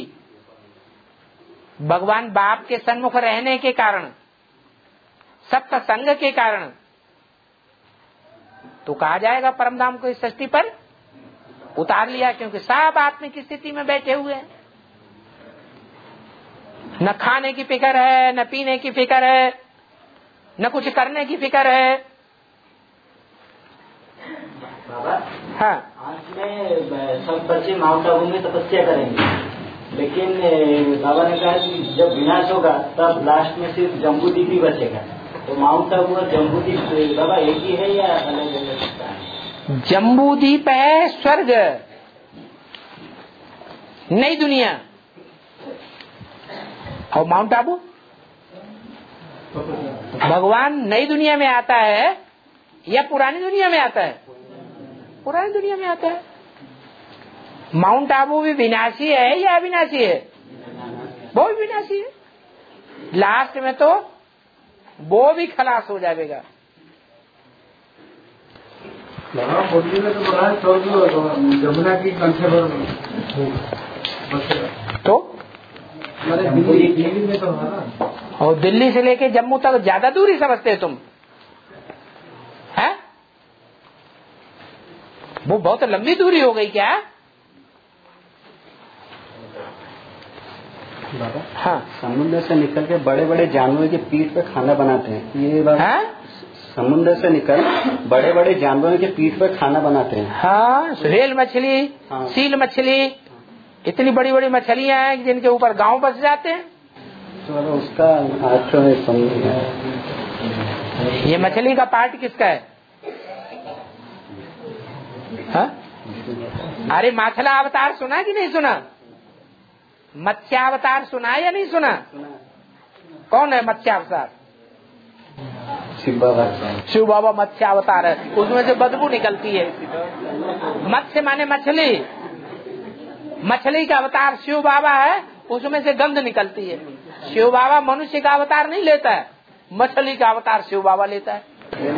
भगवान बाप के सन्मुख रहने के कारण, सप्त संग के कारण, तो कहा जाएगा परमधाम को इस सृष्टि पर उतार लिया, क्योंकि सब आत्मा की स्थिति में बैठे हुए हैं। न खाने की फिक्र है, न पीने की फिक्र है, न कुछ करने की फिक्र है। बाबा, हाँ, आज में सब बच्चे माउंट आबू में तपस्या करेंगे, लेकिन बाबा ने कहा कि जब विनाश होगा तब लास्ट में सिर्फ जम्बूद्वीप ही बचेगा। तो माउंट आबू और जम्बूद्वीप बाबा एक ही है या अलग अलग है? जम्बूद्वीप है स्वर्ग, नई दुनिया। और माउंट आबू भगवान नई दुनिया में आता है या पुरानी दुनिया में आता है? पुरानी दुनिया में आता है। माउंट आबू भी विनाशी है या अविनाशी है? वो भी विनाशी है। लास्ट में तो वो भी खलास हो जाएगा। जमुना की कंठे तो दिल्ली में तो है ना, और दिल्ली से लेके जम्मू तक ज्यादा दूरी समझते तुम है? वो बहुत लंबी दूरी हो गई क्या? हाँ, समुद्र से निकल के बड़े बड़े जानवरों की पीठ पे खाना बनाते हैं, ये बात है? समुद्र से निकल बड़े बड़े जानवरों के पीठ पे खाना बनाते हैं। हाँ, रेल मछली, हाँ। सील मछली, इतनी बड़ी बड़ी मछलियां हैं जिनके ऊपर गांव बस जाते हैं। तो उसका अर्थ है, ये मछली का पार्ट किसका है? हा? अरे माछला अवतार सुना कि नहीं सुना? मत्स्यावतार सुना या नहीं सुना? कौन है मत्स्यावतार? शिव बाबा। शिव बाबा मत्स्यावतार है। उसमें से बदबू निकलती है। मत्स्य माने मछली, मछली का अवतार शिव बाबा है, उसमें से गंध निकलती है। शिव बाबा मनुष्य का अवतार नहीं लेता है, मछली का अवतार शिव बाबा लेता है।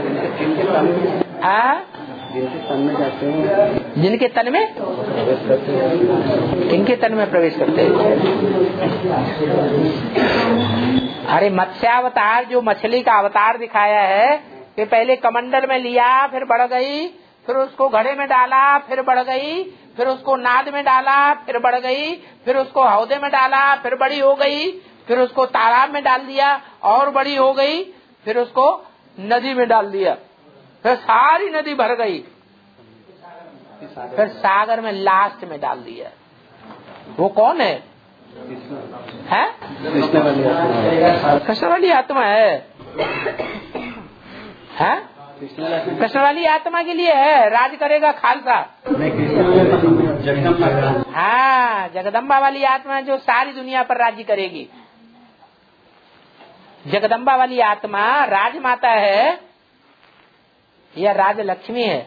हाँ, जिनके तन में जाते हैं, जिनके तन में प्रवेश करते हैं, इनके तन में प्रवेश करते हैं। अरे मत्स्यावतार जो मछली का अवतार दिखाया है कि पहले कमंडल में लिया, फिर बढ़ गई, फिर उसको घड़े में डाला, फिर बढ़ गई, फिर उसको नाद में डाला, फिर बढ़ गई, फिर उसको हौदे में डाला, फिर बड़ी हो गई, फिर उसको तालाब में डाल दिया और बड़ी हो गई, फिर उसको नदी में डाल दिया, फिर सारी नदी भर गई, फिर सागर में लास्ट में डाल दिया। वो कौन है? है कृष्ण वाली आत्मा है। है कृष्ण वाली आत्मा के लिए है, राज करेगा खालसा। हाँ, जगदम्बा वाली आत्मा जो सारी दुनिया पर राज्य करेगी। जगदम्बा वाली आत्मा राजमाता है या राज लक्ष्मी है?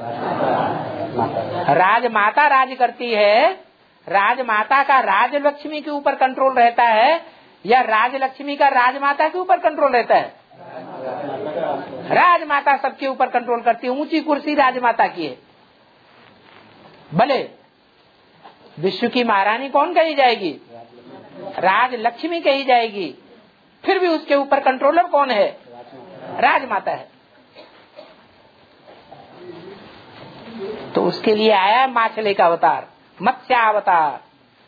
राजमाता राज करती है। राजमाता का राज लक्ष्मी के ऊपर कंट्रोल रहता है या राज लक्ष्मी का राजमाता के ऊपर कंट्रोल रहता है? राजमाता सबके ऊपर कंट्रोल करती है। ऊंची कुर्सी राजमाता की है। भले विश्व की महारानी कौन कही जाएगी? राज लक्ष्मी कही जाएगी। फिर भी उसके ऊपर कंट्रोलर कौन है? राजमाता है। तो उसके लिए आया माछले का अवतार, मत्स्यावतार।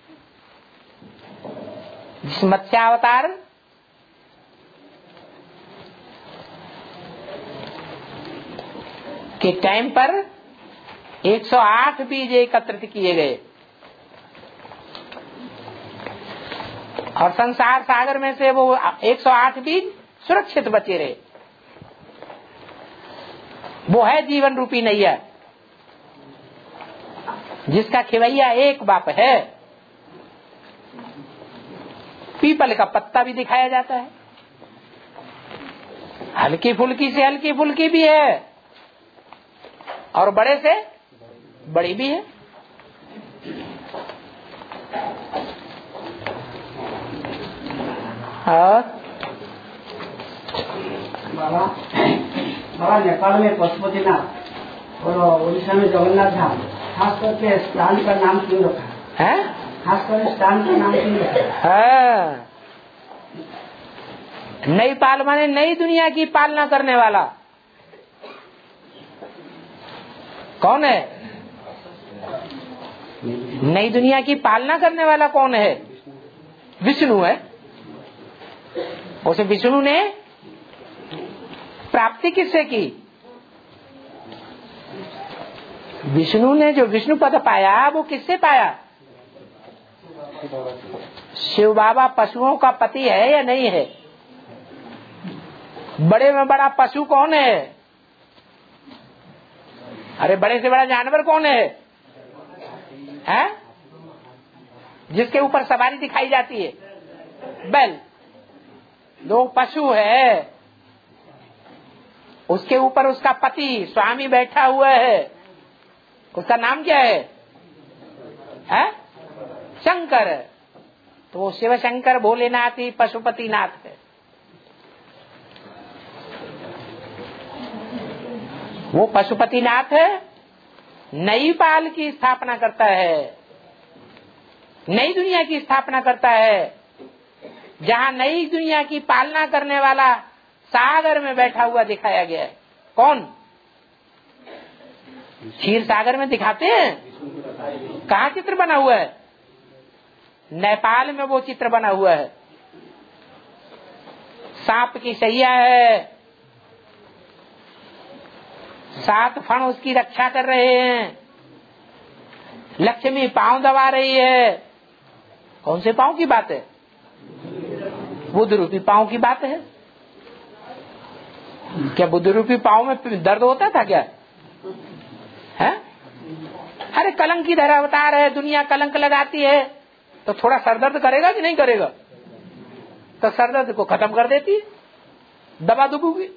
जिस मत्स्यावतार के टाइम पर एक सौ आठ बीज एकत्रित किए गए और संसार सागर में से वो एक सौ आठ बीज सुरक्षित बचे रहे। वो है जीवन रूपी नैया, जिसका खिवैया एक बाप है। पीपल का पत्ता भी दिखाया जाता है, हल्की फुल्की से हल्की फुल्की भी है और बड़े से बड़ी भी है। और बाबा बाबा नेपाल में पशुपतिनाथ और उड़ीसा में जगन्नाथ धाम, खास करके स्थान का नाम क्यों रखा है? खास कर स्थान का नाम क्यों रखा है? नई पाल माने नई दुनिया की पालना करने वाला कौन है? नई दुनिया की पालना करने वाला कौन है? विष्णु है। उसे विष्णु ने प्राप्ति किससे की? विष्णु ने जो विष्णु पद पाया वो किससे पाया? शिव बाबा पशुओं का पति है या नहीं है? बड़े में बड़ा पशु कौन है? अरे बड़े से बड़ा जानवर कौन है? हैं? जिसके ऊपर सवारी दिखाई जाती है, बैल। दो पशु है, उसके ऊपर उसका पति स्वामी बैठा हुआ है। उसका नाम क्या है, है? शंकर। तो वो शिव शंकर भोलेनाथ ही पशुपति नाथ है। वो पशुपति नाथ है, नई पाल की स्थापना करता है, नई दुनिया की स्थापना करता है। जहाँ नई दुनिया की पालना करने वाला सागर में बैठा हुआ दिखाया गया है। कौन? क्षीर सागर में दिखाते हैं। कहाँ चित्र बना हुआ है? नेपाल में वो चित्र बना हुआ है। सांप की सैया है, सात फण उसकी रक्षा कर रहे हैं, लक्ष्मी पांव दबा रही है। कौन से पांव की बात है? बुद्ध रूपी पांव की बात है। क्या बुद्ध रूपी पांव में दर्द होता था क्या? है? अरे कलंक की धरा अवतार है, दुनिया कलंक लगाती है तो थोड़ा सरदर्द करेगा कि नहीं करेगा? तो सरदर्द को खत्म कर देती है, दबा दुबूगी।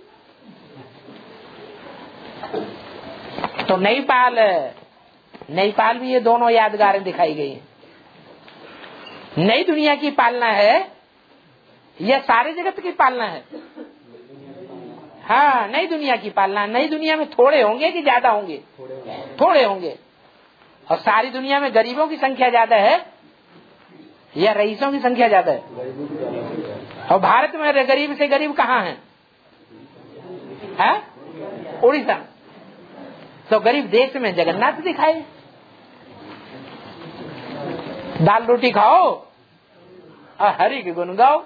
तो नई पाल है, नई पाल भी ये दोनों यादगारें दिखाई गई हैं। नई दुनिया की पालना है या सारे जगत की पालना है? हाँ, नई दुनिया की पालना। नई दुनिया में थोड़े होंगे कि ज्यादा होंगे? थोड़े होंगे। और सारी दुनिया में गरीबों की संख्या ज्यादा है या रईसों की संख्या ज्यादा है? और भारत में गरीब से गरीब कहाँ है? है? उड़ीसा। तो गरीब देश में जगन्नाथ दिखाए। दाल रोटी खाओ और हरि के गुण गाओ।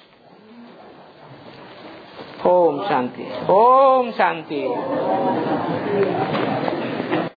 ओम शांति, ओम शांति।